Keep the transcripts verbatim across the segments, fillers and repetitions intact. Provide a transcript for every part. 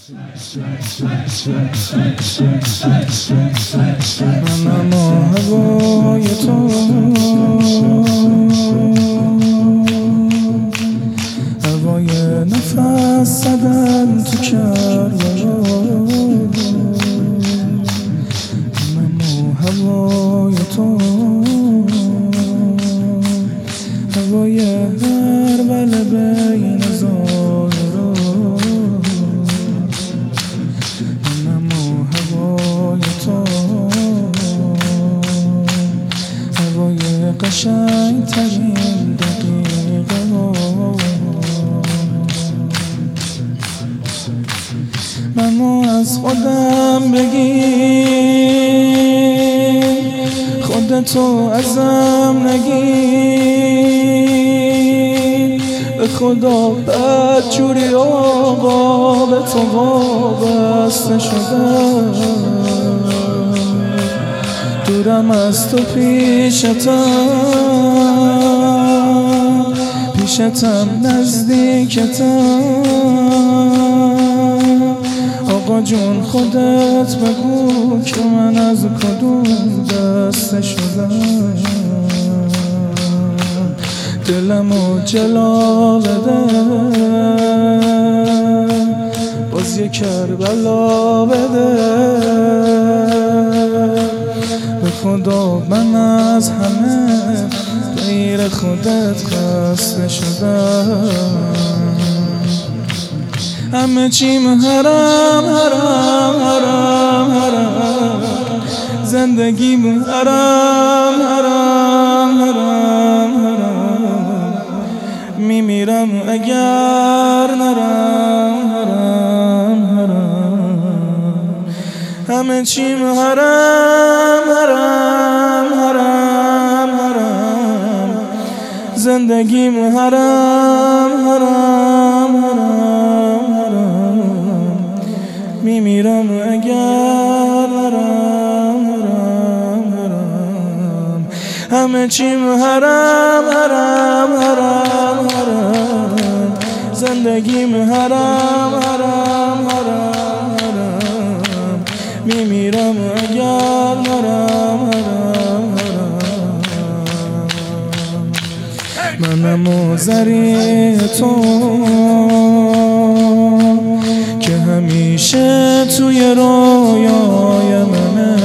منم هوای تو، هوای نفس زدن تو کربلا. منم هوای تو، هوای هربل بین ظاهرا. منم هوای تو، هوای قشنگ ترین دقیقه ها. منو از خودم بگیر، خودتو ازم نگیر. به خدا بد جوری آقا به تو وابسته شدم. دورم از تو پیشتم، پیشتم نزدیکتم. آقا جون خودت بگو که من از کدوم دسته شدم. دلمو جلا بده، باز یه کربلا بده. به خدا من از همه غیر خودت خسته شدم. همه چیم حرام حرام حرام حرام، زندگیم حرام حرام حرام حرام. میمیرم اگر نرم حرام حرام. همه چیم حرام حرام حرام حرام، زندگیم حرام حرام حرام حرام. میمیرم اگر حرام حرام حرام. همه چیم حرام حرام حرام حرام، زندگیم حرام حرام حرام حرام. میمیرم اگر حرام حرام حرام. منم آذری تو که همیشه توی رویای منه.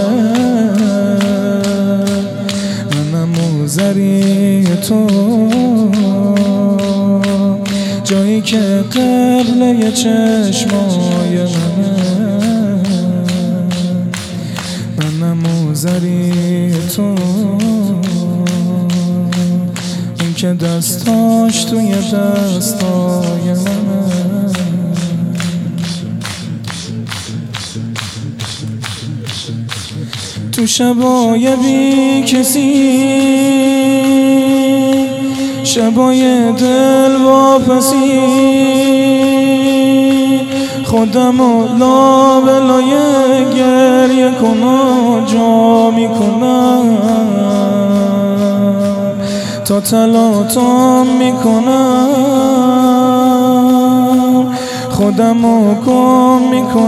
منم آذری تو، جایی که قبله چشمای منه. منم آذری تو، اون که دستاش توی دستای منه. تو شبای بی کسی، شبای دل واپسی، خودمو لابلای گریه کنم جا میکنم. تا تلاطم میکنم، خودمو گم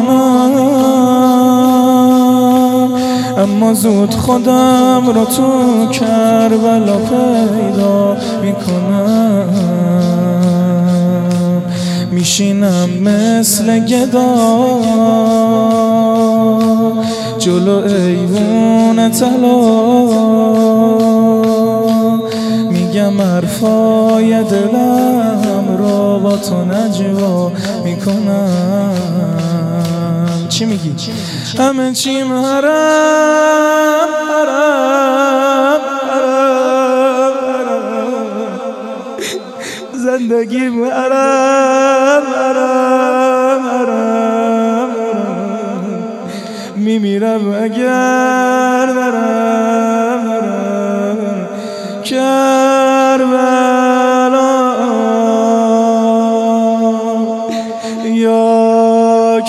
میکنم. اما زود خودم رو تو کربلا پیدا میکنم. میشینم مثل گدا جلو ایوون طلا، میگم حرفای دلم رو با تو نجوا میکنم. چی میگی؟ همه چیم حرام حرام حرام حرام، زندگیم حرام حرام حرام حرام. میمیرم اگر نرم حرام. کربلا یا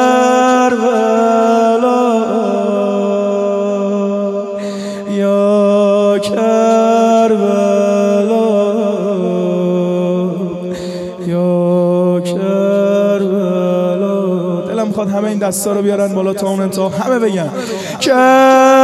کربلا یا کربلا یا کربلا. دلم میخواد همه این دستا رو بیارن بالا تا اون انتها همه بگن که